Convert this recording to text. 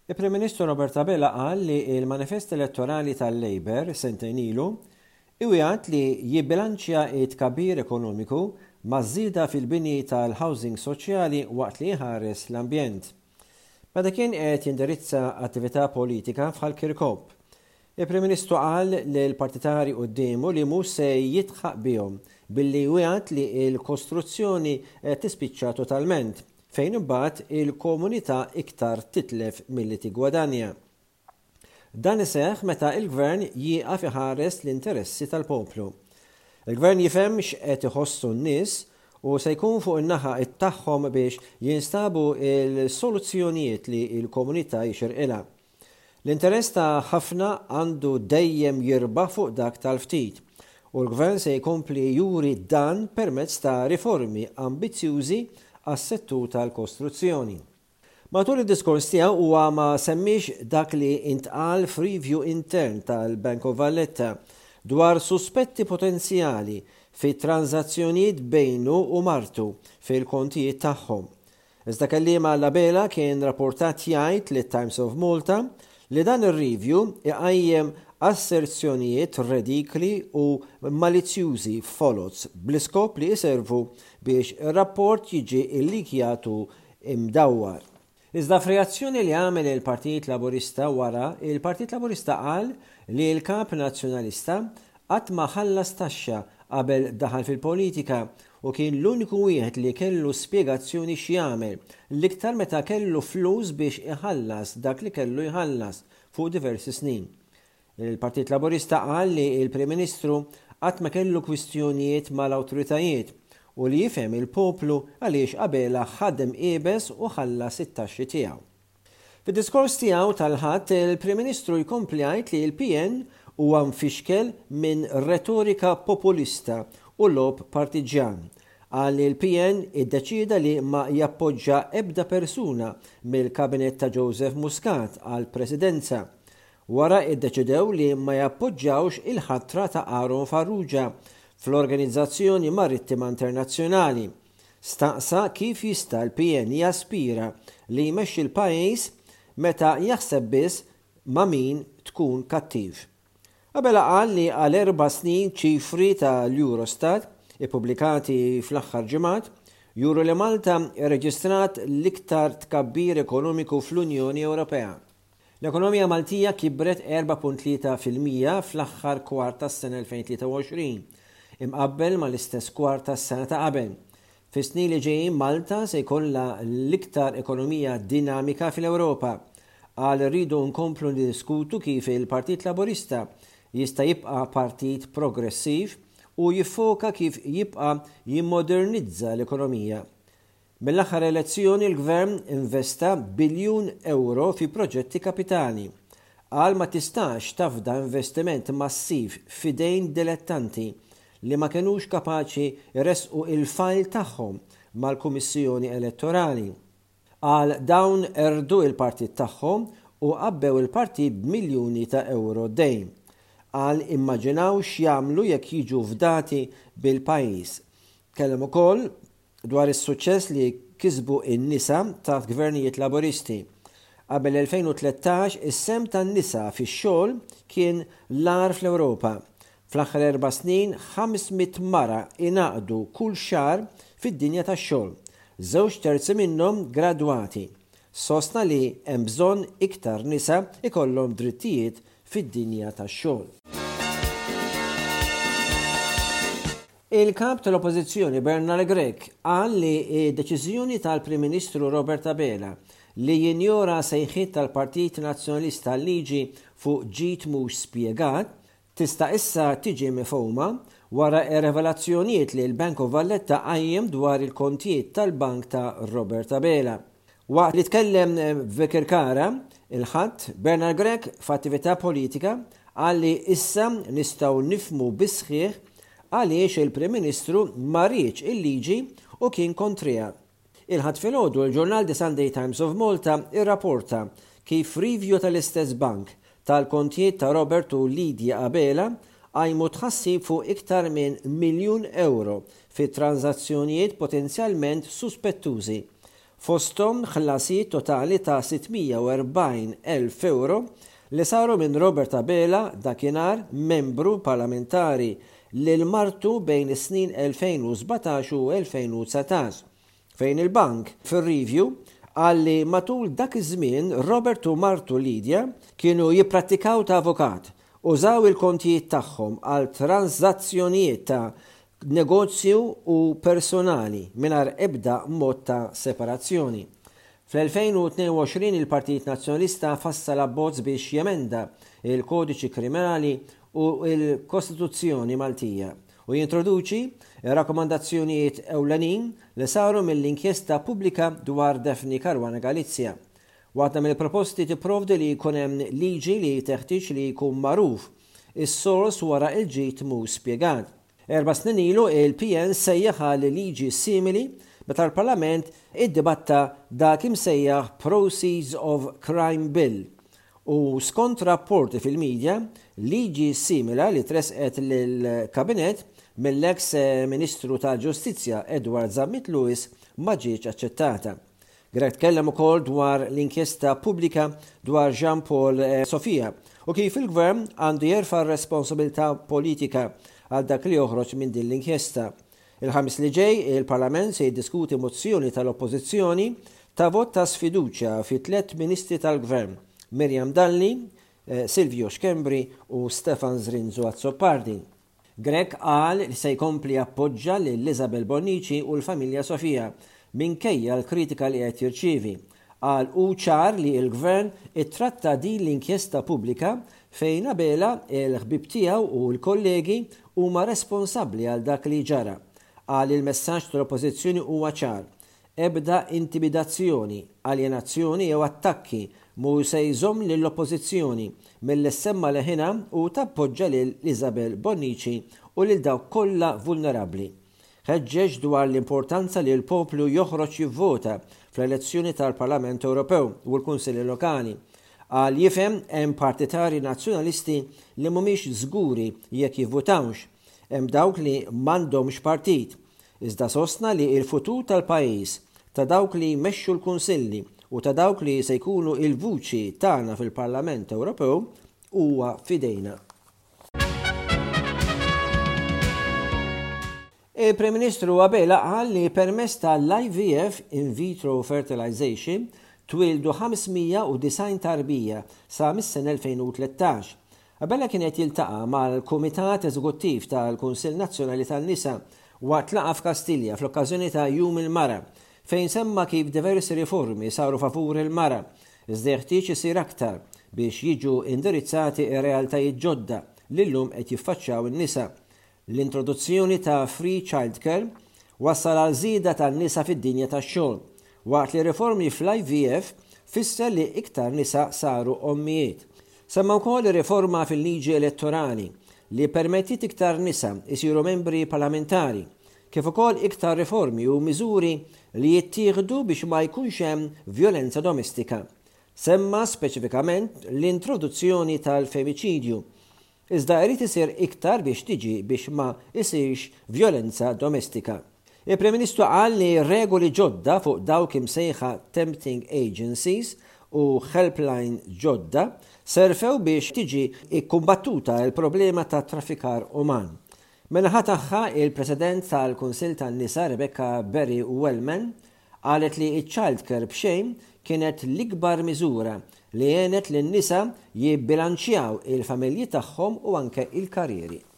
Il-Prim Ministru Robert Abela qal li il-manifest elettorali tal-Labor sentejn ilu iwiegħed li jibbilanċja t-tkabbir ekonomiku maż-żieda fil-bini tal-housing soċjali waqt li jħares l-ambjent. Meta kien qed jindirizza attività politika bħal Kirkop. Il-Prim Ministru qal li l-partitari qudiemu li mhux se jitħaq bihom billi wiegħed li l-kostruzzjoni tispiċċa totalment fejn imbagħad il-komunità iktar titlef milli tigwadanja. Dan iseħħ meta il-Gvern jieqaf iħares l-interessi tal-poplu. Il-Gvern jifhem x'qed iħossu n-nies u se jkun fuq in-naħa tagħhom biex jinstabu l-soluzzjonijiet li l-komunità jixirqilha. L-interess ta' ħafna għandu dejjem jirbaħ fuq dak tal-ftit u l-Gvern se jkompli juri dan permezz ta' riformi ambizzjużi għas-settur tal-kostruzzjoni. Matul id-diskors tiegħu huwa ma semmix dak li intqal f'review intern tal-Bank of Valletta dwar suspetti potenzjali fi transazzjonijiet bejnu u martu fil-kontijiet tagħhom. Iżda kelliema l-Abela kien rapportat jgħid lit Times of Malta li dan ir-review iqajjem asserzjonijiet redikli u malizzjużi folots bl-iskop li jservu biex ir-rapport jiġi illikjatu imdawwar. Iżda f'reazzjoni li għamel il-Partit Laburista wara, il-Partit Laburista qal li l-Kap Nazzjonalista qatt ma ħallas taxxa qabel daħal fil-politika u kien l-uniku wieħed li kellu spjegazzjoni x'jagħmel l-iktar meta kellu flus biex iħallas dak li kellu jħallas fuq diversi snin. Il-Partit Laburista qal li il-Prim Ministru qatt ma kellu kwistjonijiet mal-awtoritajiet u li jifhem il-poplu għaliex Abela ħadem qiebes u ħallas it-taxxi tiegħu. Fid-diskors tiegħu tal-Ħadd il-Prim Ministru jkompli jgħid li l-PN huwa mfixkel minn retorika populista u lob partiġan. Qal li l-PN iddeċida li ma jappoġġa ebda persuna mill-kabinet ta' Joseph Muscat għall-Presidenza. Wara iddeċidew li ma jappoġġawx il-ħatra ta' Aaron Farrugia fl-Organizzazzjoni Marittima Internazzjonali. Staqsa kif jista' l-PN jaspira li jmexxi l-pajjiż meta jaħseb biss ma' min tkun kattiv. Abela qal li għal 4 snin ċifri tal-Eurostat ippubblikati fl-aħħar ġimgħat juru li Malta rreġistrat l-iktar tkabbir ekonomiku fl-Unjoni Ewropea. L-ekonomija Maltija kibret 4.3% fl-aħħar kwart tas-sena 2023, imqabbel mal-istess kwart tas-sena ta' qabel. Fis-snin li ġejjin Malta se jkollha l-iktar ekonomija dinamika fil-Ewropa. Qal rridu nkomplu niddiskutu kif il-Partit Laburista jista' jibqa' partit progressiv u jiffoka kif jibqa' jimmodernizza l-ekonomija. Mill-aħħar elezzjoni l-Gvern investa biljun euro fi proġetti kapitali. Qal ma tistax tafda investiment massiv f'idejn dilettanti li ma kenux kapaċi jresqu il-fajl tagħhom mal-Kummissjoni Elettorali. Qal dawn erdu il-partit tagħhom u qabbew il-partit b'miljuni ta' euro dejn. Qal immaġinaw x'jagħmlu jekk jiġu fdati bil-pajjiż. Kellem ukoll dwar is-suċċess li kisbu in-nisa ta' gvernijiet Laburisti. Qabel 2013 is-sem tan-nisa fix-xogħol kien l-agħar fl-Ewropa. Fl-aħħar 4 snin 500 mara ingħaqdu kull xahar fid-dinja tax-xogħol. 2/3 minnhom gradwati. Sostna li hemm bżonn iktar nisa ikollhom drittijiet fid-dinja tax-xogħol. Il-kap tal-Oppożizzjoni Bernard Grech qal li deċiżjoni tal-Prim Ministru Robert Abela li jinjora sejħiet tal-Partit Nazzjonalista liġi fuq ġid mhux spjegat tista' issa tiġi mifhuma wara revelazzjonijiet li l-Bank of Valletta qajjem dwar il-kontijiet tal-bank ta' Robert Abela. Waqt li tkellem f'Kirkara, il-Ħadd Bernard Grech f'attività politika qal li issa nistgħu nifhmu bisħieħ għaliex il-Prim Ministru ma rridx il-liġi u kien kontrija. Il-Ħadd filgħodu l-ġurnal The Sunday Times of Malta irrapporta kif review tal-istess bank tal-kontijiet ta' Robert u Lydia Abela għajmu tħassib fuq iktar minn €1,000,000 fi transazzjonijiet potenzjalment suspettużi fosthom ħlasijiet totali ta' 640,000 euro li saru minn Robert Abela dakinhar membru parlamentari lil martu bejn is-snin 2017 u 2019, fejn il-bank fir-review għalli matul dak iż-żmien Robert u martu Lidja kienu jippratikaw ta' avukat, użaw il-kontijiet tagħhom għal transazzjonijiet ta' negozju u personali mingħajr ebda mod ta' separazzjoni. Fl-2022 il-Partit Nazzjonalista fassal abbozz biex jemenda il-Kodiċi Kriminali u il-Kostituzzjoni Maltija u jintroduċi rakkomandazzjonijiet ewlenin li saru mill-inkjesta pubblika dwar Daphne Caruana Galizia. Waħda mill-proposti tipprovdi li jkun hemm liġi li teħtieġ li jkun magħruf is-sors wara il-ġid mhux spjegat. 4 snin ilu il-PN sejjaħ għal liġi simili meta l-Parlament iddibatta dak imsejjaħ Proceeds of Crime Bill u skont rapporti fil-medja liġi simila li tresqet lill-Kabinet mill-eks Ministru tal-Ġustizzja Edward Zammit Lewis ma ġietx aċċettata. Greg tkellem ukoll dwar l-inkjesta pubblika dwar Jean Paul Sofia u kif il-Gvern għandu jerfa' r-responsabilità politika għal dak li joħroġ minn din l-inkjesta. Il-ħamis li ġej, il-Parlament se jiddiskuti mozzjoni tal-Oppożizzjoni ta' vot ta' sfiduċja fi 3 ministri tal-Gvern, Miriam Dalli, Silvio Xkembri u Stefan Zrinzu Azzopardi. Greg qal li se jkompli appoġġa lil Isabel Bonnici u l-familja Sofia minkejja l-kritika li qed jirċievi. Qal hu ċar li l-Gvern ittratta din l-inkjesta pubblika fejn Abela il-ħbib tiegħu u l-kollegi huma responsabbli għal dak li ġara. Qal il-messaġġ tal-Oppożizzjoni huwa ċar. Ebda intimidazzjoni, alienazzjoni jew attakki mu se jżomm lill-Oppożizzjoni mill-semma leħina u tappoġġa lil Isabel Bonnici u lil dawk kollha vulnerabbli. Ħeġġeġ dwar l-importanza li l-poplu joħroġ jivvota fl-elezzjoni tal-Parlament Ewropew u l-Kunsilli Lokali. Għal jifhem hemm partitari nazzjonalisti li mhumiex żguri jekk jivvotawx. Hemm dawk li m'għandhomx partit. Iżda sostna li l-futur tal-pajjiż ta' dawk li jmexxu l-Kunsilli u ta' dawk li se jkunu il-vuċi tagħna fil-Parlament Ewropew huwa fidejna. Il-Prim Ministru Abela qal li permezz tal-IVF in vitro fertilization twildu 590 tarbija sa mis-sena 2013. Abela kienet jiltaqa' mal-Kumitat Eżekuttiv tal-Kunsill Nazzjonali tan-Nisa waqt laqgħa f'Kastilja fl-okkażjoni ta' Jum il-Mara fejn semma kif diversi riformi saru favur il-mara, iżda jeħtieġ isir aktar biex jiġu indirizzati ir-realtajiet ġodda li llum qed jiffaċċjaw in-nisa. L-introduzzjoni ta' free childcare wassal għal żieda tan-nisa fid-dinja tax-xogħol, waqt li riformi fl-IVF fisser li iktar nisa saru ommijiet. Semma wkoll riforma fil-liġi elettorali li permettit iktar nisa isiru membri parlamentari, kif ukoll iktar riformi u miżuri li jittieħdu biex ma jkunx hemm violenza domestika. Semma speċifikament l-introduzzjoni tal-femiċidju. Iżda jrid isir iktar biex tiġi biex ma isirx violenza domestika. Il-Prim Ministru qal li regoli ġodda fuq dawk imsejħa tempting agencies u helpline ġodda serfew biex tiġi ikkumbattuta il-problema ta' traffikar uman. Minnaħa tagħha il-President tal-Kunsill tan-Nisa Rebecca Berry Wellman qalet li ch-childcare b'xejn kienet l-ikbar miżura li għenet lin-nisa jibbilanċjaw il-familji tagħhom u anke il-karrieri.